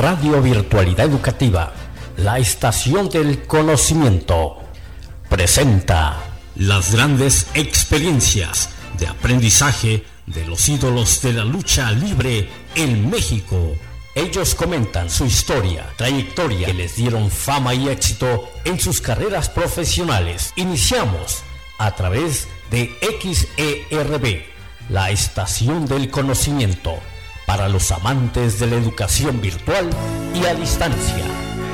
Radio Virtualidad Educativa, la estación del conocimiento, presenta las grandes experiencias de aprendizaje de los ídolos de la lucha libre en México. Ellos comentan su historia, trayectoria que les dieron fama y éxito en sus carreras profesionales. Iniciamos a través de XERB, la estación del conocimiento, para los amantes de la educación virtual y a distancia.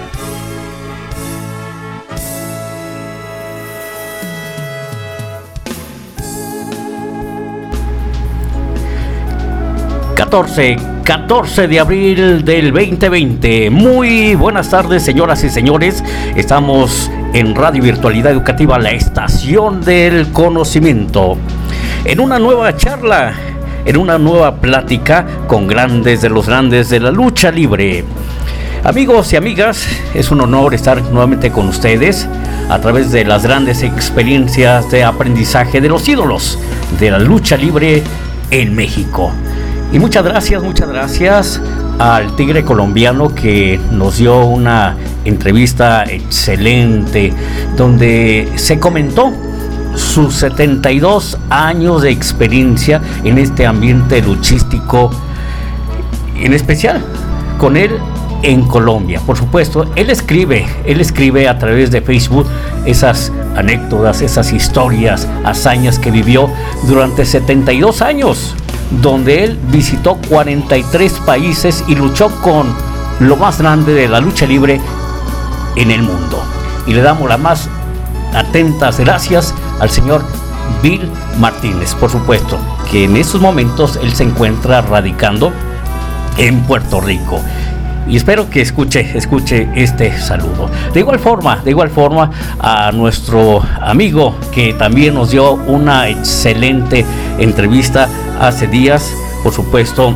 ...14 de abril del 2020. Muy buenas tardes, señoras y señores. Estamos en Radio Virtualidad Educativa, la estación del conocimiento, en una nueva charla, en una nueva plática con grandes de los grandes de la lucha libre. Amigos y amigas, es un honor estar nuevamente con ustedes a través de las grandes experiencias de aprendizaje de los ídolos de la lucha libre en México. Y muchas gracias al Tigre colombiano, que nos dio una entrevista excelente donde se comentó sus 72 años de experiencia en este ambiente luchístico, en especial con él en Colombia. Por supuesto, él escribe a través de Facebook esas anécdotas, esas historias, hazañas que vivió durante 72 años, donde él visitó 43 países y luchó con lo más grande de la lucha libre en el mundo. Y le damos las más atentas gracias al señor Bill Martínez, por supuesto, que en estos momentos él se encuentra radicando en Puerto Rico. Y espero que escuche este saludo. De igual forma a nuestro amigo, que también nos dio una excelente entrevista hace días, por supuesto,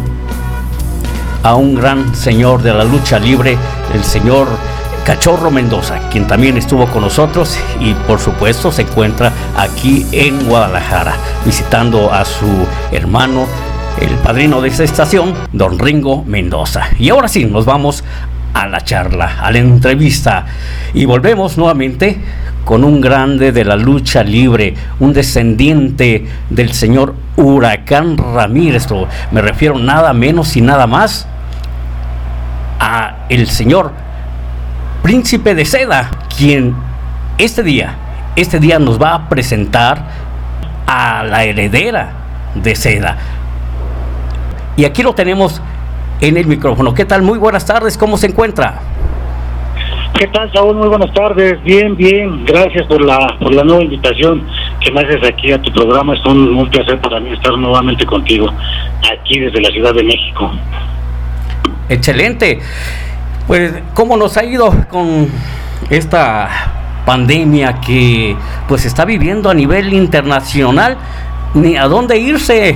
a un gran señor de la lucha libre, el señor Cachorro Mendoza, quien también estuvo con nosotros y por supuesto se encuentra aquí en Guadalajara, visitando a su hermano, el padrino de esta estación, don Ringo Mendoza. Y ahora sí, nos vamos a la charla, a la entrevista, y volvemos nuevamente con un grande de la lucha libre, un descendiente del señor Huracán Ramírez. Me refiero nada menos y nada más a el señor Príncipe de Seda, quien este día nos va a presentar a la heredera de Seda. Y aquí lo tenemos en el micrófono. ¿Qué tal? Muy buenas tardes, ¿cómo se encuentra? ¿Qué tal, Saúl? Muy buenas tardes. Bien. Gracias por la nueva invitación que me haces aquí a tu programa. Es un placer para mí estar nuevamente contigo, aquí desde la Ciudad de México. Excelente. Pues, ¿cómo nos ha ido con esta pandemia que pues está viviendo a nivel internacional? Ni a dónde irse.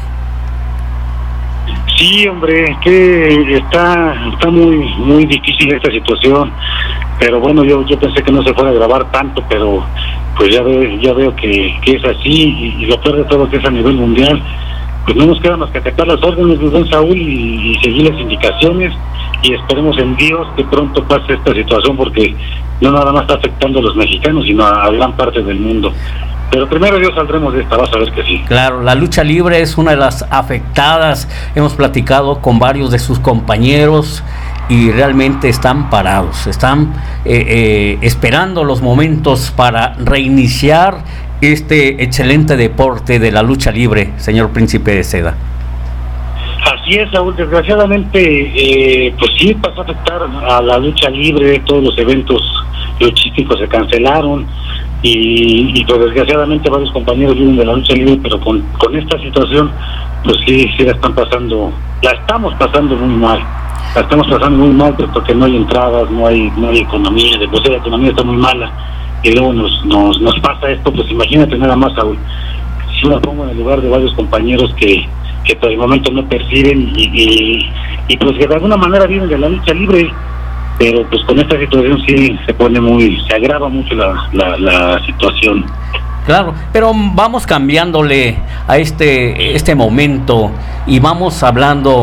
Sí, hombre, que está muy difícil esta situación, pero bueno, yo pensé que no se fuera a grabar tanto, pero pues ya veo que es así, y lo peor de todo que es a nivel mundial. Pues no nos queda más que acatar las órdenes de don Saúl y seguir las indicaciones, y esperemos en Dios que pronto pase esta situación, porque no nada más está afectando a los mexicanos, sino a gran parte del mundo. Pero primero Dios saldremos de esta, vas a ver que sí. Claro, la lucha libre es una de las afectadas. Hemos platicado con varios de sus compañeros y realmente están parados, están esperando los momentos para reiniciar este excelente deporte de la lucha libre, señor Príncipe de Seda. Así es, Saúl, desgraciadamente, pues sí pasó a afectar a la lucha libre. Todos los eventos luchísticos se cancelaron, y pues desgraciadamente varios compañeros viven de la lucha libre, pero con esta situación pues sí la estamos pasando muy mal, porque no hay entradas, no hay economía. De por sí la economía está muy mala, y luego nos pasa esto. Pues imagínate nada más, Saúl, si me pongo en el lugar de varios compañeros que por el momento no perciben y pues que de alguna manera viven de la lucha libre, pero pues con esta situación sí se agrava mucho la situación. Claro, pero vamos cambiándole a este momento y vamos hablando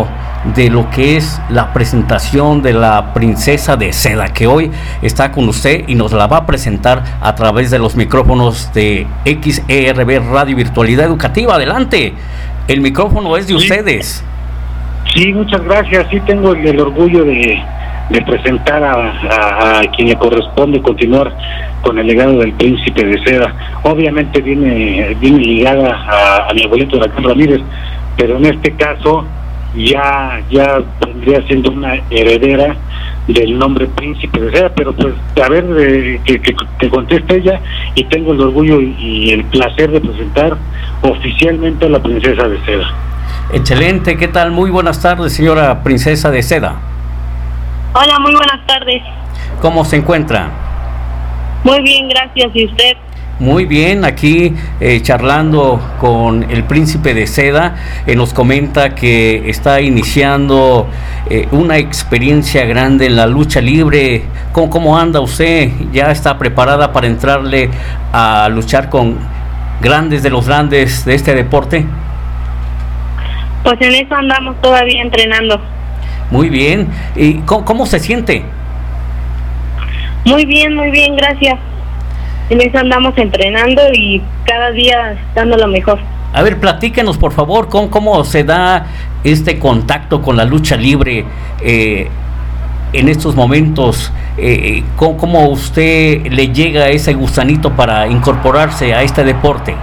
de lo que es la presentación de la Princesa de Seda, que hoy está con usted y nos la va a presentar a través de los micrófonos de XERB Radio Virtualidad Educativa. Adelante, el micrófono es de ustedes. Sí, muchas gracias. Sí, tengo el orgullo de presentar a quien le corresponde continuar con el legado del Príncipe de Seda. Obviamente viene ligada a mi abuelito Huracán Ramírez, pero en este caso ya vendría siendo una heredera del nombre Príncipe de Seda. Pero pues a ver, que conteste ella, y tengo el orgullo y el placer de presentar oficialmente a la Princesa de Seda. Excelente, ¿qué tal? Muy buenas tardes, señora Princesa de Seda. Hola, muy buenas tardes. ¿Cómo se encuentra? Muy bien, gracias. ¿Y usted? Muy bien, aquí charlando con el Príncipe de Seda. Nos comenta que está iniciando una experiencia grande en la lucha libre. ¿Cómo anda usted? ¿Ya está preparada para entrarle a luchar con grandes de los grandes de este deporte? Pues en eso andamos todavía entrenando. Muy bien. ¿Y cómo se siente? Muy bien, gracias. En eso andamos entrenando y cada día dando lo mejor. A ver, platíquenos por favor, ¿cómo se da este contacto con la lucha libre en estos momentos? ¿Cómo usted le llega ese gusanito para incorporarse a este deporte?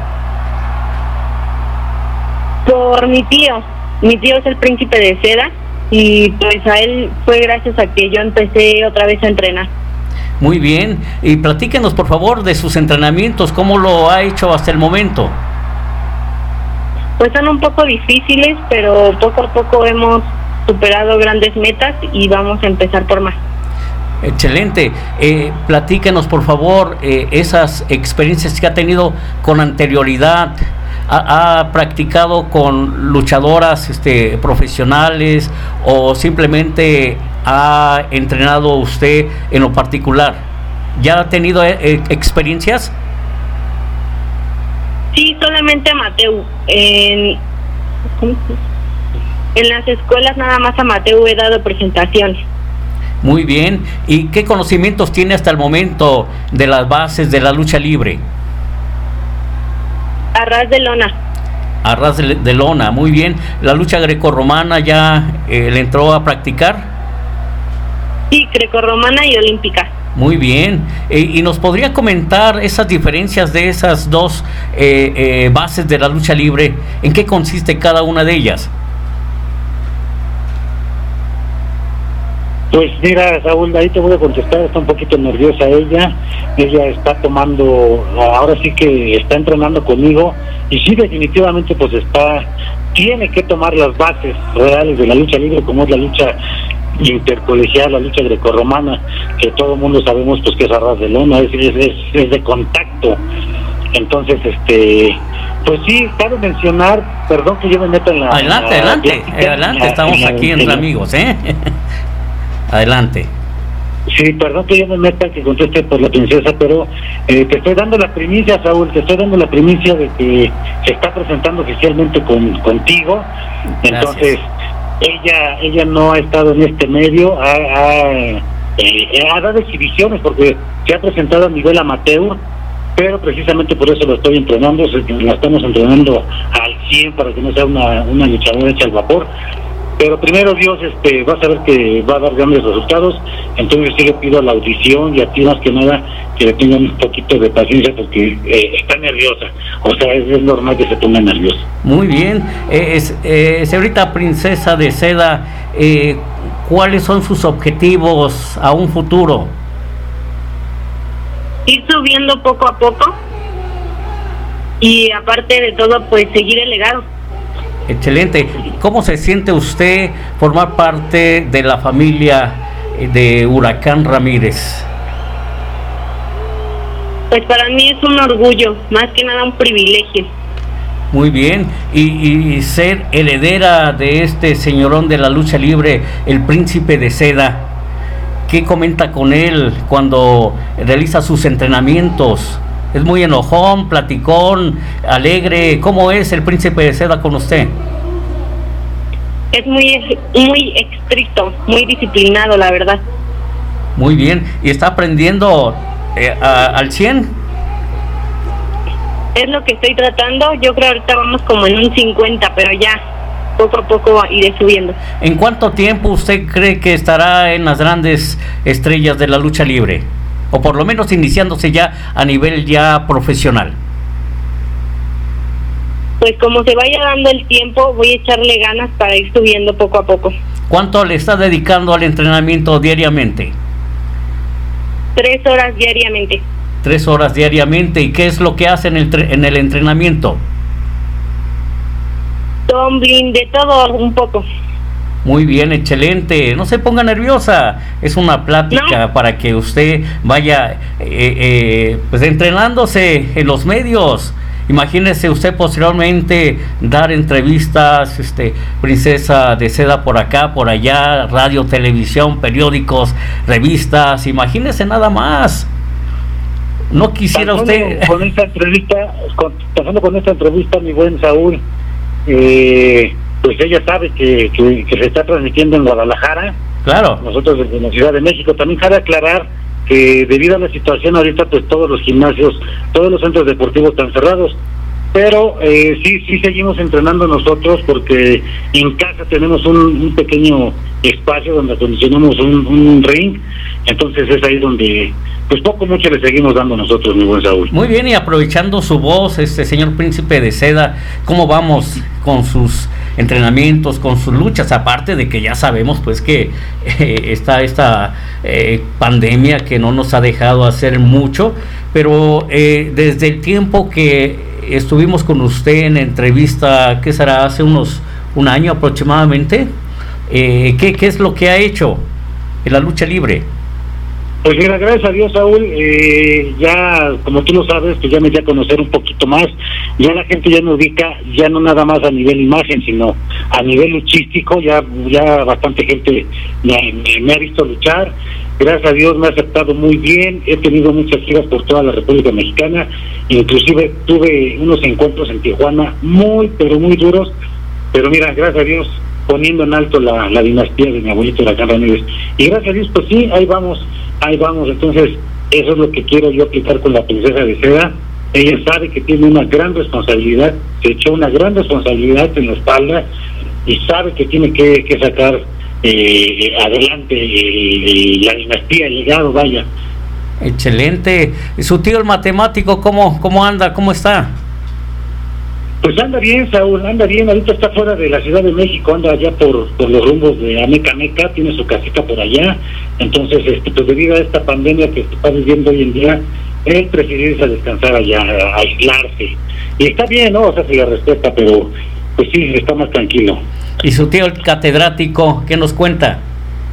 Por mi tío. Mi tío es el Príncipe de Seda y pues a él fue gracias a que yo empecé otra vez a entrenar. Muy bien, y platíquenos por favor de sus entrenamientos, ¿cómo lo ha hecho hasta el momento? Pues son un poco difíciles, pero poco a poco hemos superado grandes metas y vamos a empezar por más. Excelente. Platíquenos por favor esas experiencias que ha tenido con anterioridad. ¿Ha practicado con luchadoras profesionales o simplemente ha entrenado usted en lo particular? ¿Ya ha tenido experiencias? Sí, solamente amateur. En las escuelas nada más amateur he dado presentaciones. Muy bien. ¿Y qué conocimientos tiene hasta el momento de las bases de la lucha libre? A ras de lona. A ras de lona, muy bien. ¿La lucha grecorromana ya le entró a practicar? Sí, grecorromana y olímpica. Muy bien. ¿Y nos podría comentar esas diferencias de esas dos bases de la lucha libre? ¿En qué consiste cada una de ellas? Pues mira, Saúl, ahí te voy a contestar. Está un poquito nerviosa ella está tomando, ahora sí que está entrenando conmigo, y sí, definitivamente pues tiene que tomar las bases reales de la lucha libre, como es la lucha intercolegial, la lucha grecorromana, que todo el mundo sabemos pues que es a ras de lona, es de contacto. Entonces, pues sí, cabe mencionar, perdón que yo me meta en la... Adelante, estamos aquí entre amigos, Adelante. Sí, perdón que yo me meta, que conteste por la princesa, pero te estoy dando la primicia, Saúl, de que se está presentando oficialmente contigo. Entonces, ella no ha estado en este medio, ha dado exhibiciones porque se ha presentado a nivel amateur, pero precisamente por eso lo estoy entrenando, la estamos entrenando al 100 para que no sea una luchadora hecha al vapor. Pero primero Dios, vas a ver que va a dar grandes resultados. Entonces sí le pido a la audición y a ti más que nada que le tengan un poquito de paciencia porque está nerviosa. O sea, es normal que se ponga nerviosa. Muy bien. Señorita Princesa de Seda, ¿cuáles son sus objetivos a un futuro? Ir subiendo poco a poco y aparte de todo, pues seguir el legado. Excelente. ¿Cómo se siente usted formar parte de la familia de Huracán Ramírez? Pues para mí es un orgullo, más que nada un privilegio. Muy bien. Y ser heredera de este señorón de la lucha libre, el Príncipe de Seda, ¿qué comenta con él cuando realiza sus entrenamientos? ¿Es muy enojón, platicón, alegre? ¿Cómo es el Príncipe de Seda con usted? Es muy estricto, muy disciplinado, la verdad. Muy bien, ¿y está aprendiendo al 100? Es lo que estoy tratando. Yo creo ahorita vamos como en un 50, pero ya poco a poco iré subiendo. ¿En cuánto tiempo usted cree que estará en las grandes estrellas de la lucha libre? O por lo menos iniciándose ya a nivel ya profesional. Pues como se vaya dando el tiempo, voy a echarle ganas para ir subiendo poco a poco. ¿Cuánto le está dedicando al entrenamiento diariamente? 3 horas diariamente. 3 horas diariamente. ¿Y qué es lo que hace en el entrenamiento? Tumbling, de todo un poco. Muy bien, excelente. No se ponga nerviosa. Es una plática para que usted vaya pues entrenándose en los medios. Imagínese usted posteriormente dar entrevistas, Princesa de Seda por acá, por allá, radio, televisión, periódicos, revistas. Imagínese nada más. No quisiera usted... Pasando con esta entrevista, mi buen Saúl, pues ella sabe que se está transmitiendo en Guadalajara. Claro. Nosotros desde la Ciudad de México. También cabe aclarar que debido a la situación ahorita, pues todos los gimnasios, todos los centros deportivos están cerrados. Pero sí seguimos entrenando nosotros, porque en casa tenemos un pequeño espacio donde acondicionamos un ring. Entonces es ahí donde pues poco mucho le seguimos dando nosotros, mi buen Saúl. Muy bien, y aprovechando su voz, señor Príncipe de Seda, ¿cómo vamos con sus entrenamientos, con sus luchas? Aparte de que ya sabemos pues que está esta pandemia que no nos ha dejado hacer mucho, pero desde el tiempo que estuvimos con usted en entrevista, ¿qué será? Hace un año aproximadamente, ¿qué es lo que ha hecho en la lucha libre? Pues mira, gracias a Dios, Saúl, ya, como tú lo sabes, pues ya me di a conocer un poquito más. Ya la gente ya me ubica, ya no nada más a nivel imagen, sino a nivel luchístico. Ya bastante gente me ha visto luchar. Gracias a Dios me ha aceptado muy bien. He tenido muchas giras por toda la República Mexicana. Inclusive tuve unos encuentros en Tijuana muy, pero muy duros. Pero mira, gracias a Dios, poniendo en alto la dinastía de mi abuelito Huracán Ramírez. Y gracias a Dios, pues sí, ahí vamos. Entonces eso es lo que quiero yo aplicar con la Princesa de Seda. Ella sabe que tiene una gran responsabilidad, se echó una gran responsabilidad en la espalda y sabe que tiene que sacar adelante la dinastía, el legado, vaya. Excelente. ¿Su tío el matemático cómo anda? ¿Cómo está? Pues anda bien, Saúl, anda bien. Ahorita está fuera de la Ciudad de México, anda allá por los rumbos de Amecameca, tiene su casita por allá. Entonces, pues debido a esta pandemia que está viviendo hoy en día, él prefirió irse a descansar allá, a aislarse. Y está bien, ¿no? O sea, se le respeta, pero pues sí, está más tranquilo. ¿Y su tío el catedrático, qué nos cuenta?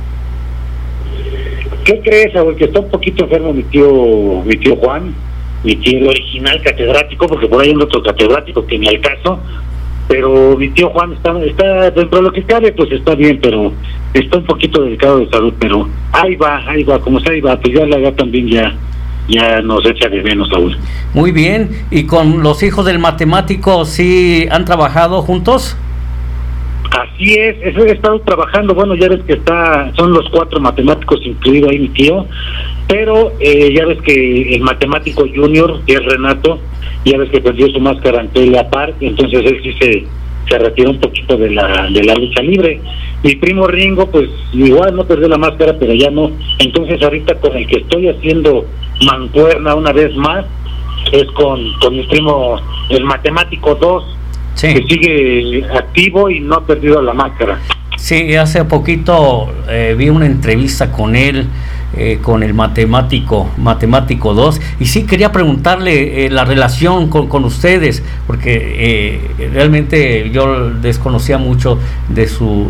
¿Qué crees, Saúl? Que está un poquito enfermo mi tío Juan, mi tío el original catedrático, porque por ahí hay otro catedrático que ni al caso, pero mi tío Juan está dentro de lo que cabe, pues está bien, pero está un poquito delicado de salud, pero ahí va, como sea, ahí va, pues ya la edad también ya nos echa de menos, Saúl. Muy bien. ¿Y con los hijos del matemático sí han trabajado juntos? Así es, eso he estado trabajando. Bueno, ya ves que son los 4 matemáticos, incluido ahí mi tío, pero ya ves que el matemático junior, que es Renato, ya ves que perdió su máscara ante la par, entonces él sí se retiró un poquito de la lucha libre. Mi primo Ringo, pues igual no perdió la máscara, pero ya no. Entonces ahorita con el que estoy haciendo mancuerna una vez más es con mi primo el matemático 2, sí, que sigue activo y no ha perdido la máscara. Sí, hace poquito vi una entrevista con él, con el matemático 2, y sí quería preguntarle la relación con ustedes, porque realmente yo desconocía mucho de su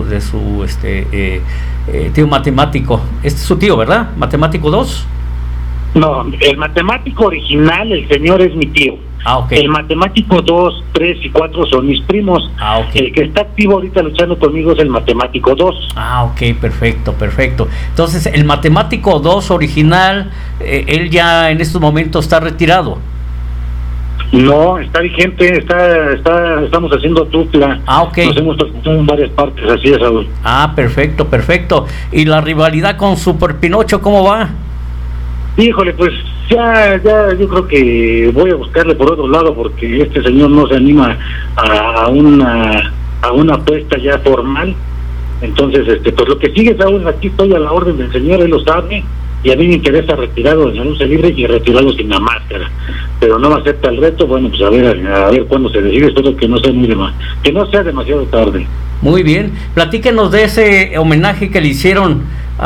tío matemático. Este es su tío, ¿verdad? ¿Matemático 2? No, el matemático original, el señor, es mi tío. Okay. El matemático 2, 3 y 4 son mis primos. Okay. El que está activo ahorita luchando conmigo es el matemático 2. Ok, perfecto. Entonces, el matemático 2 original, él ya en estos momentos está retirado. No, está vigente, estamos haciendo dupla. Ok. Nos hemos presentado en varias partes, así es, Saúl. Perfecto. ¿Y la rivalidad con Super Pinocho cómo va? Híjole, pues ya yo creo que voy a buscarle por otro lado, porque este señor no se anima a una apuesta ya formal. Entonces, pues lo que sigue, Saúl, aquí estoy a la orden del señor, él lo sabe, y a mí me interesa retirado de la lucha libre y retirarlo sin la máscara, pero no acepta el reto. Bueno, pues a ver cuándo se decide. Espero que no sea que no sea demasiado tarde. Muy bien, platíquenos de ese homenaje que le hicieron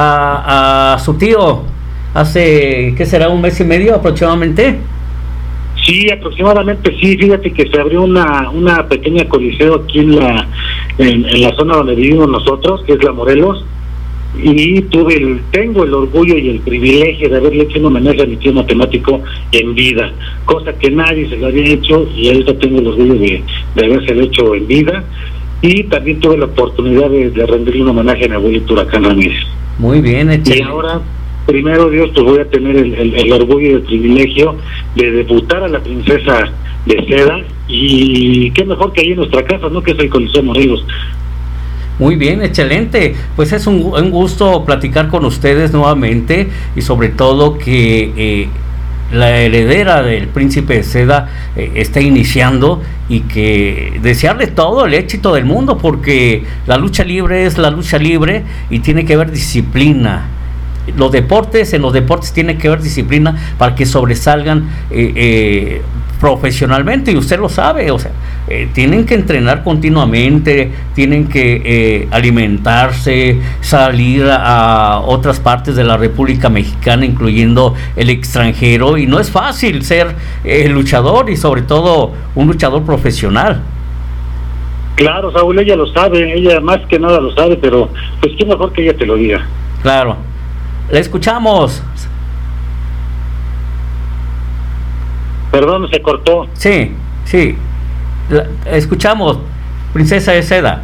a su tío hace, ¿qué será? ¿1 mes y medio aproximadamente? Sí, aproximadamente, sí. Fíjate que se abrió una pequeña coliseo aquí en la zona donde vivimos nosotros, que es la Morelos, y tengo el orgullo y el privilegio de haberle hecho un homenaje a mi tío matemático en vida, cosa que nadie se lo había hecho, y ahorita tengo el orgullo de habérselo hecho en vida. Y también tuve la oportunidad de rendirle un homenaje a mi abuelito Huracán Ramírez. Muy bien, Y ahora, primero Dios, pues voy a tener el orgullo y el privilegio de debutar a la princesa de Seda, y qué mejor que ahí en nuestra casa, ¿no? Que es el Coliseo Morelos. Muy bien, excelente. Pues es un gusto platicar con ustedes nuevamente, y sobre todo que la heredera del Príncipe de Seda está iniciando, y que desearle todo el éxito del mundo, porque la lucha libre es la lucha libre y tiene que haber disciplina. En los deportes tiene que haber disciplina para que sobresalgan profesionalmente, y usted lo sabe. O sea, tienen que entrenar continuamente, tienen que alimentarse, salir a otras partes de la República Mexicana, incluyendo el extranjero, y no es fácil ser luchador, y sobre todo un luchador profesional. Claro, Saúl, ella lo sabe, ella más que nada lo sabe, pero pues qué mejor que ella te lo diga. Claro. La escuchamos. Perdón, se cortó. Sí. La escuchamos, princesa de Seda.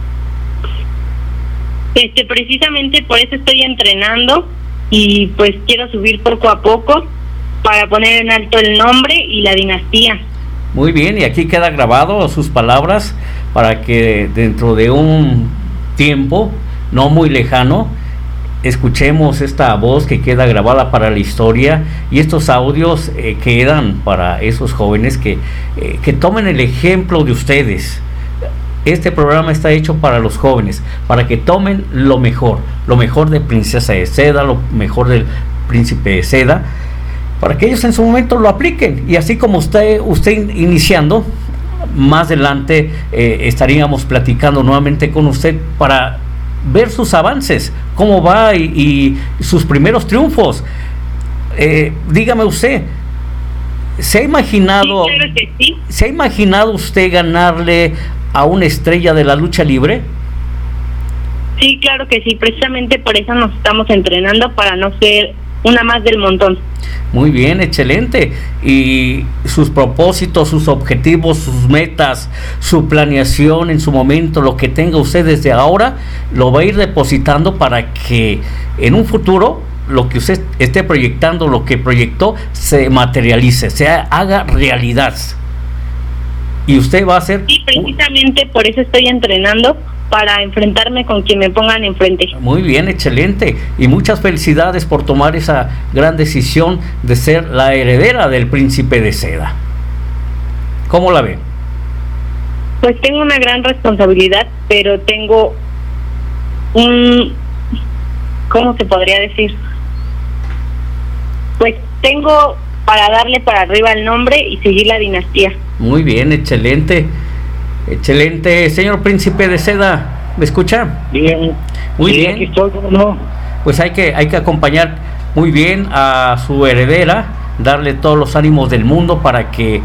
Precisamente por eso estoy entrenando, y pues quiero subir poco a poco para poner en alto el nombre y la dinastía. Muy bien, y aquí queda grabado sus palabras para que dentro de un tiempo no muy lejano escuchemos esta voz que queda grabada para la historia, y estos audios quedan para esos jóvenes que tomen el ejemplo de ustedes. Este programa está hecho para los jóvenes, para que tomen lo mejor de Princesa de Seda, lo mejor del Príncipe de Seda, para que ellos en su momento lo apliquen. Y así como usted iniciando, más adelante estaríamos platicando nuevamente con usted para ver sus avances, cómo va y sus primeros triunfos. Dígame usted, ¿se ha imaginado, sí, claro que sí. ¿Se ha imaginado usted ganarle a una estrella de la lucha libre? Sí, claro que sí, precisamente por eso nos estamos entrenando, para no ser una más del montón. Muy bien, excelente. Y sus propósitos, sus objetivos, sus metas, su planeación en su momento, lo que tenga usted desde ahora, lo va a ir depositando para que en un futuro lo que usted esté proyectando, lo que proyectó, se materialice, se haga realidad. Y usted va a hacer... Sí, precisamente por eso estoy entrenando, para enfrentarme con quien me pongan enfrente. Muy bien, excelente, y muchas felicidades por tomar esa gran decisión de ser la heredera del Príncipe de Seda. ¿Cómo la ve? Pues tengo una gran responsabilidad, pero tengo ¿cómo se podría decir? Pues tengo para darle para arriba el nombre y seguir la dinastía. Muy bien, excelente. Excelente, señor Príncipe de Seda, ¿me escucha? Bien. Muy sí, bien. Aquí estoy, ¿cómo no? Pues hay que acompañar muy bien a su heredera, darle todos los ánimos del mundo para que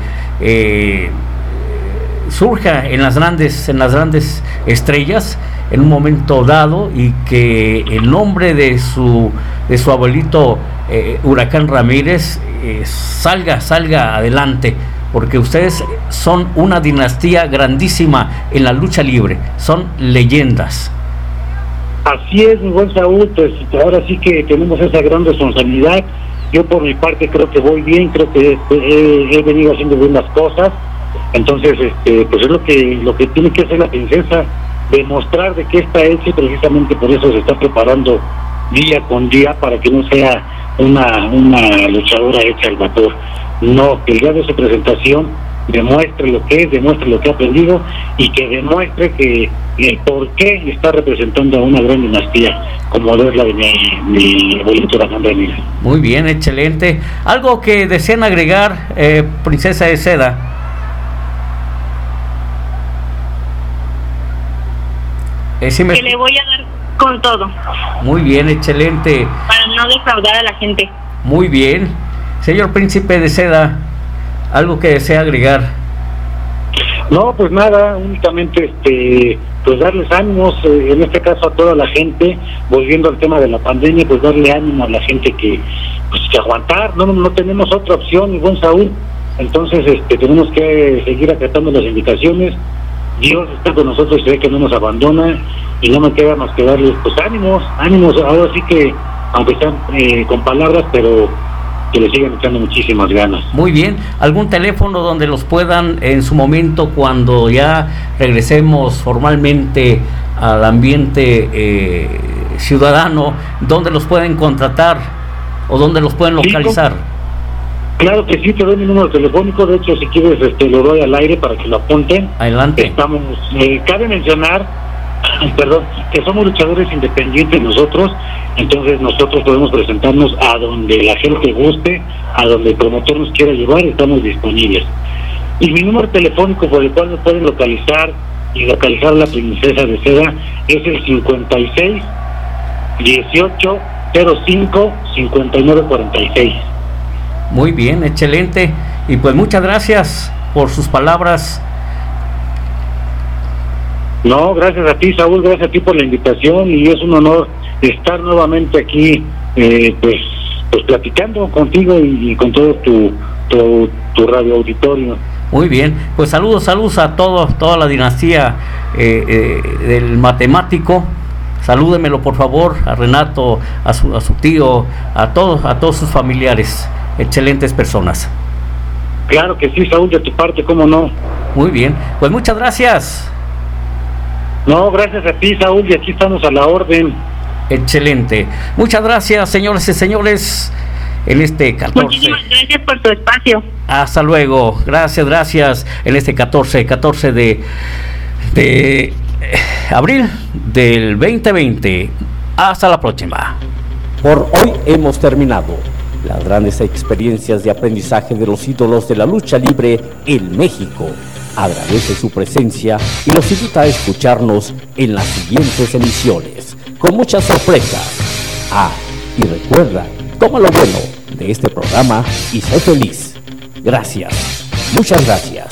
surja en las grandes estrellas en un momento dado, y que el nombre de su abuelito Huracán Ramírez salga adelante, porque ustedes son una dinastía grandísima en la lucha libre, son leyendas. Así es, mi buen Saúl, pues ahora sí que tenemos esa gran responsabilidad, Yo por mi parte creo que voy bien, creo que he venido haciendo bien las cosas. Entonces, pues es lo que tiene que hacer la princesa, demostrar de qué está hecha, y precisamente por eso se está preparando día con día para que no sea una luchadora hecha al vapor. No, que el día de su presentación demuestre lo que es, demuestre lo que ha aprendido y que demuestre que por qué está representando a una gran dinastía como es la de mi abuelito Ramón Ramírez. Muy bien, excelente. ¿Algo que deseen agregar, princesa de Seda? Que le voy a dar con todo. Muy bien, excelente. Para no defraudar a la gente. Muy bien. Señor Príncipe de Seda, ¿algo que desea agregar? No, pues nada, únicamente pues darles ánimos, en este caso a toda la gente, volviendo al tema de la pandemia, pues darle ánimo a la gente que aguantar, no tenemos otra opción, mi buen Saúl. Entonces tenemos que seguir acatando las indicaciones. Dios está con nosotros y ve que no nos abandona, y no me queda más que darles pues ánimos, ahora sí que, aunque sean con palabras, pero que le sigan echando muchísimas ganas. Muy bien. ¿Algún teléfono donde los puedan en su momento, cuando ya regresemos formalmente al ambiente ciudadano, donde los pueden contratar o donde los pueden localizar? Claro que sí, te doy mi número telefónico. De hecho, si quieres lo doy al aire para que lo apunten. Adelante. Estamos, cabe mencionar, que somos luchadores independientes nosotros. Entonces nosotros podemos presentarnos a donde la gente guste, a donde el promotor nos quiera llevar, estamos disponibles. Y mi número telefónico por el cual me pueden localizar y localizar a la princesa de Seda es el 56 18 05 59 46. Muy bien, excelente. Y pues muchas gracias por sus palabras. No, gracias a ti, Saúl, gracias a ti por la invitación, y es un honor estar nuevamente aquí, pues platicando contigo y con todo tu radio auditorio. Muy bien, pues saludos a toda la dinastía del matemático. Salúdemelo por favor a Renato, a su tío, a todos sus familiares, excelentes personas. Claro que sí, Saúl, de tu parte, cómo no. Muy bien, pues muchas gracias. No, gracias a ti, Saúl, y aquí estamos a la orden. Excelente. Muchas gracias, señores y señores, en este 14. Muchísimas gracias por tu espacio. Hasta luego. Gracias. En este 14 de abril del 2020. Hasta la próxima. Por hoy hemos terminado las grandes experiencias de aprendizaje de los ídolos de la lucha libre en México. Agradece su presencia y los invita a escucharnos en las siguientes emisiones, con muchas sorpresas. Y recuerda, toma lo bueno de este programa y sé feliz. Gracias. Muchas gracias.